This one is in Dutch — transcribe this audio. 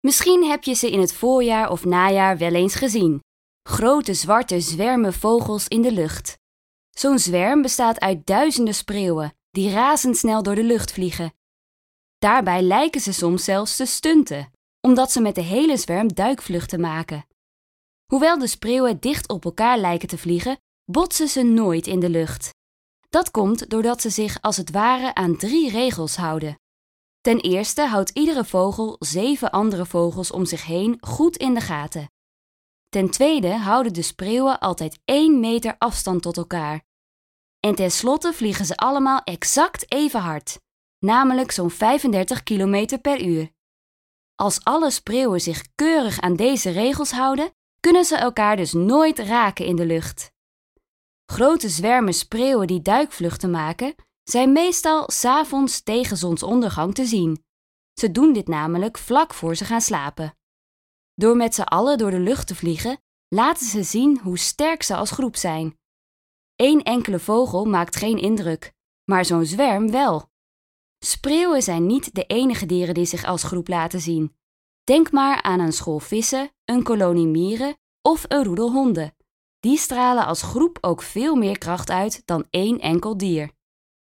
Misschien heb je ze in het voorjaar of najaar wel eens gezien. Grote zwarte zwermen vogels in de lucht. Zo'n zwerm bestaat uit duizenden spreeuwen die razendsnel door de lucht vliegen. Daarbij lijken ze soms zelfs te stunten, omdat ze met de hele zwerm duikvluchten maken. Hoewel de spreeuwen dicht op elkaar lijken te vliegen, botsen ze nooit in de lucht. Dat komt doordat ze zich als het ware aan 3 regels houden. Ten eerste houdt iedere vogel 7 andere vogels om zich heen goed in de gaten. Ten tweede houden de spreeuwen altijd 1 meter afstand tot elkaar. En tenslotte vliegen ze allemaal exact even hard, namelijk zo'n 35 km per uur. Als alle spreeuwen zich keurig aan deze regels houden, kunnen ze elkaar dus nooit raken in de lucht. Grote zwermen spreeuwen die duikvluchten maken, zijn meestal 's avonds tegen zonsondergang te zien. Ze doen dit namelijk vlak voor ze gaan slapen. Door met z'n allen door de lucht te vliegen, laten ze zien hoe sterk ze als groep zijn. 1 enkele vogel maakt geen indruk, maar zo'n zwerm wel. Spreeuwen zijn niet de enige dieren die zich als groep laten zien. Denk maar aan een school vissen, een kolonie mieren of een roedel honden. Die stralen als groep ook veel meer kracht uit dan 1 enkel dier.